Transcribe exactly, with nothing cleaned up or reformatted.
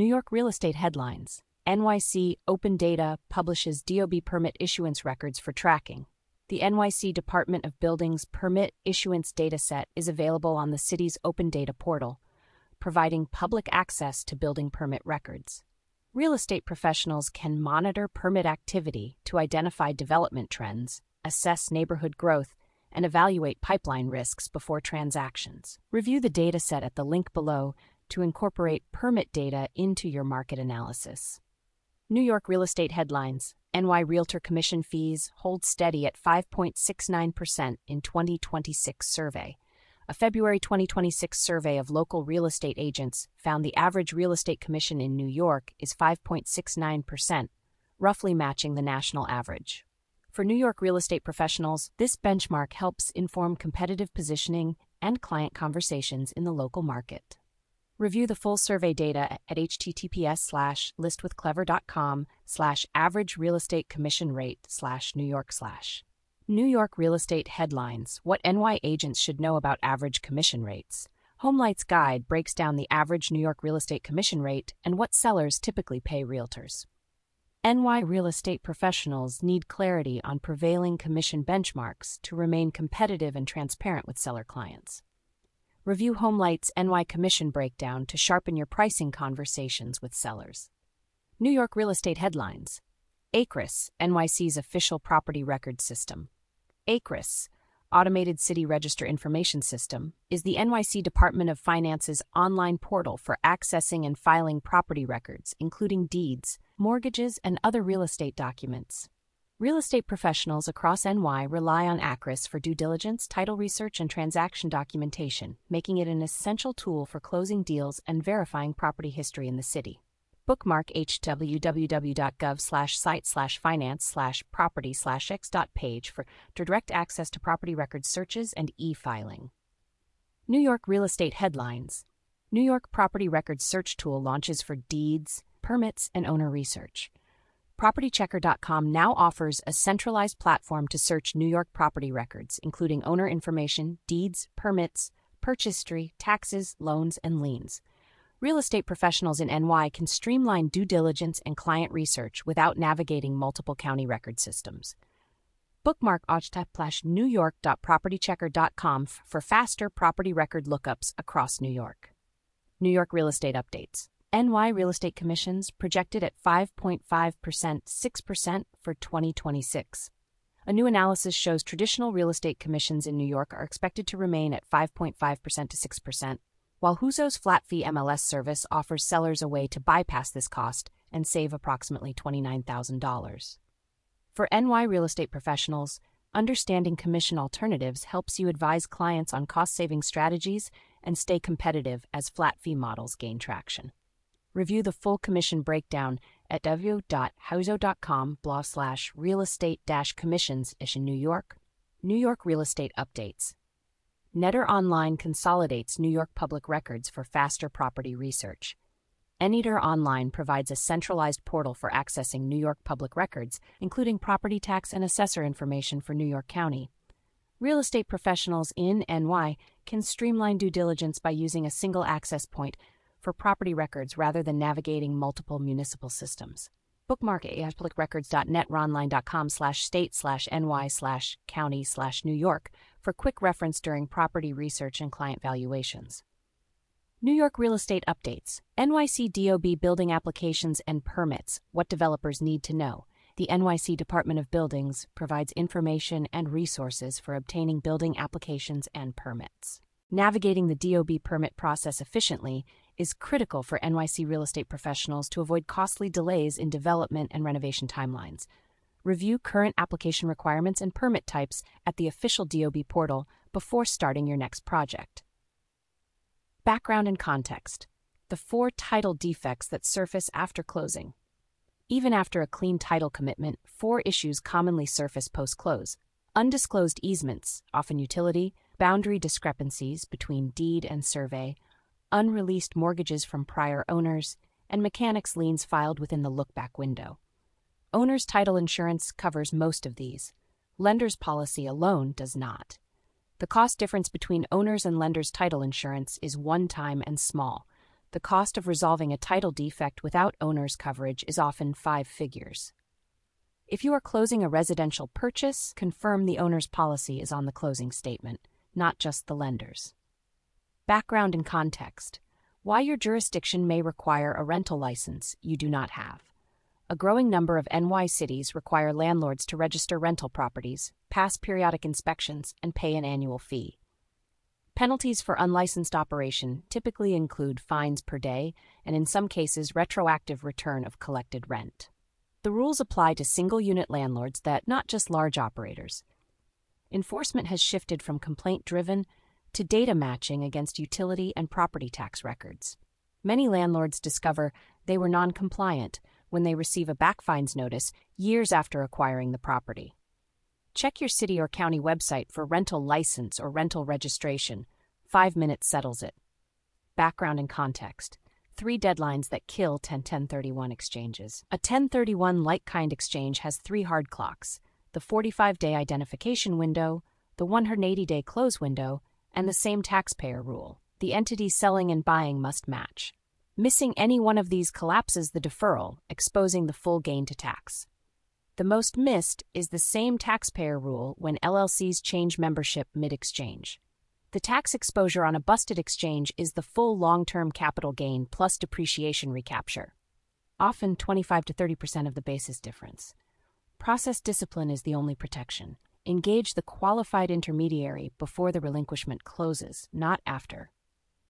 New York real estate headlines. N Y C Open Data publishes D O B permit issuance records for tracking. The N Y C Department of Buildings Permit Issuance Dataset is available on the city's Open Data portal, providing public access to building permit records. Real estate professionals can monitor permit activity to identify development trends, assess neighborhood growth, and evaluate pipeline risks before transactions. Review the dataset at the link below to incorporate permit data into your market analysis. New York real estate headlines. N Y Realtor commission fees hold steady at five point six nine percent in twenty twenty-six survey. A February twenty twenty-six survey of local real estate agents found the average real estate commission in New York is five point six nine percent, roughly matching the national average. For New York real estate professionals, this benchmark helps inform competitive positioning and client conversations in the local market. Review the full survey data at https slash listwithclever.com slash average real estate commission rate slash New York slash. New York real estate headlines. What N Y agents should know about average commission rates. HomeLight's Guide breaks down the average New York real estate commission rate and what sellers typically pay realtors. N Y real estate professionals need clarity on prevailing commission benchmarks to remain competitive and transparent with seller clients. Review HomeLight's N Y commission breakdown to sharpen your pricing conversations with sellers. New York real estate headlines. ACRIS, N Y C's official property record system. ACRIS, Automated City Register Information System, is the N Y C Department of Finance's online portal for accessing and filing property records, including deeds, mortgages, and other real estate documents. Real estate professionals across N Y rely on ACRIS for due diligence, title research, and transaction documentation, making it an essential tool for closing deals and verifying property history in the city. Bookmark www.gov slash site slash finance slash property slash x dot page for direct access to property record searches and e-filing. New York real estate headlines. New York Property Records Search Tool launches for deeds, permits, and owner research. property checker dot com now offers a centralized platform to search New York property records, including owner information, deeds, permits, purchase history, taxes, loans, and liens. Real estate professionals in N Y can streamline due diligence and client research without navigating multiple county record systems. Bookmark new york dot property checker dot com for faster property record lookups across New York. New York real estate updates. N Y real estate commissions projected at five point five percent, six percent for twenty twenty-six. A new analysis shows traditional real estate commissions in New York are expected to remain at five point five percent to six percent, while Huzo's flat fee M L S service offers sellers a way to bypass this cost and save approximately twenty-nine thousand dollars. For N Y real estate professionals, understanding commission alternatives helps you advise clients on cost-saving strategies and stay competitive as flat fee models gain traction. Review the full commission breakdown at w.huzo.com blah slash real estate dash commissions ish in New York. New York real estate updates. Netter Online consolidates New York public records for faster property research. Netter Online provides a centralized portal for accessing New York public records, including property tax and assessor information for New York County. Real estate professionals in N Y can streamline due diligence by using a single access point for property records rather than navigating multiple municipal systems. Bookmark public records dot netteronline dot com slash state slash ny slash county slash New York for quick reference during property research and client valuations. New York real estate updates. N Y C D O B building applications and permits. What developers need to know. The N Y C Department of Buildings provides information and resources for obtaining building applications and permits. Navigating the D O B permit process efficiently is critical for N Y C real estate professionals to avoid costly delays in development and renovation timelines. Review current application requirements and permit types at the official D O B portal before starting your next project. Background and context. The four title defects that surface after closing. Even after a clean title commitment, four issues commonly surface post-close. Undisclosed easements, often utility, boundary discrepancies between deed and survey, unreleased mortgages from prior owners, and mechanics liens filed within the look-back window. Owner's title insurance covers most of these. Lender's policy alone does not. The cost difference between owner's and lender's title insurance is one-time and small. The cost of resolving a title defect without owner's coverage is often five figures. If you are closing a residential purchase, confirm the owner's policy is on the closing statement, not just the lender's. Background and context. Why your jurisdiction may require a rental license you do not have. A growing number of N Y cities require landlords to register rental properties, pass periodic inspections, and pay an annual fee. Penalties for unlicensed operation typically include fines per day and, in some cases, retroactive return of collected rent. The rules apply to single-unit landlords that, not just large operators. Enforcement has shifted from complaint-driven to data matching against utility and property tax records. Many landlords discover they were non-compliant when they receive a back fines notice years after acquiring the property. Check your city or county website for rental license or rental registration. Five minutes settles it. Background and context. Three deadlines that kill ten ten thirty-one exchanges. A ten thirty-one like-kind exchange has three hard clocks: the forty-five day identification window, the one hundred eighty day close window, and the same taxpayer rule. The entity selling and buying must match. Missing any one of these collapses the deferral, exposing the full gain to tax. The most missed is the same taxpayer rule when L L Cs change membership mid-exchange. The tax exposure on a busted exchange is the full long-term capital gain plus depreciation recapture, often twenty-five to thirty percent of the basis difference. Process discipline is the only protection. Engage the qualified intermediary before the relinquishment closes, not after.